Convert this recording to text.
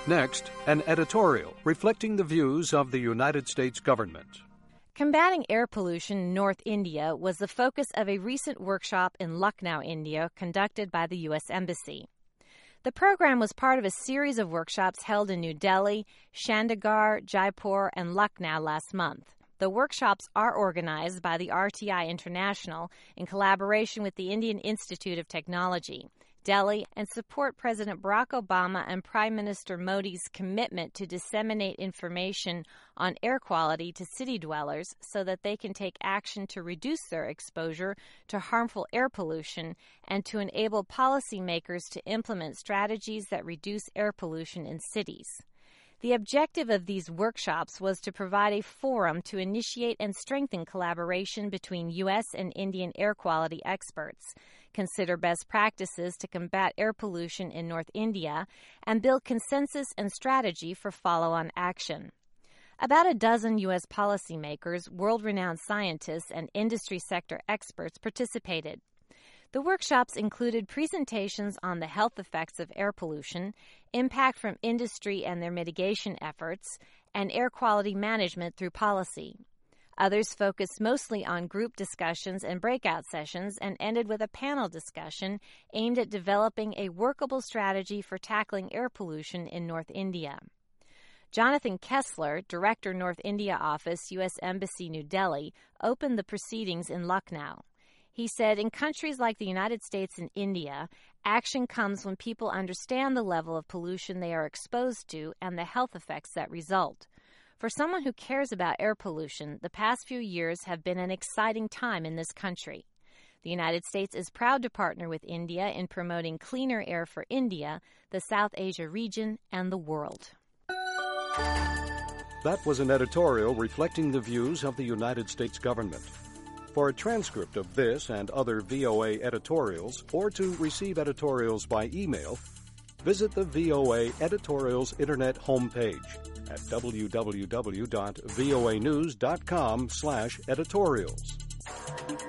Next, an editorial reflecting the views of the United States government. Combating air pollution in North India was the focus of a recent workshop in Lucknow, India, conducted by the U.S. Embassy. The program was part of a series of workshops held in New Delhi, Chandigarh, Jaipur, and Lucknow last month. The workshops are organized by the RTI International in collaboration with the Indian Institute of Technology, Delhi, and support President Barack Obama and Prime Minister Modi's commitment to disseminate information on air quality to city dwellers so that they can take action to reduce their exposure to harmful air pollution and to enable policymakers to implement strategies that reduce air pollution in cities. The objective of these workshops was to provide a forum to initiate and strengthen collaboration between U.S. and Indian air quality experts, consider best practices to combat air pollution in North India, and build consensus and strategy for follow-on action. About a dozen U.S. policymakers, world-renowned scientists, and industry sector experts participated. The workshops included presentations on the health effects of air pollution, impact from industry and their mitigation efforts, and air quality management through policy. Others focused mostly on group discussions and breakout sessions and ended with a panel discussion aimed at developing a workable strategy for tackling air pollution in North India. Jonathan Kessler, Director, North India Office, U.S. Embassy, New Delhi, opened the proceedings in Lucknow. He said, in countries like the United States and India, action comes when people understand the level of pollution they are exposed to and the health effects that result. For someone who cares about air pollution, the past few years have been an exciting time in this country. The United States is proud to partner with India in promoting cleaner air for India, the South Asia region, and the world. That was an editorial reflecting the views of the United States government. For a transcript of this and other VOA editorials, or to receive editorials by email, visit the VOA Editorials Internet homepage at www.voanews.com/editorials.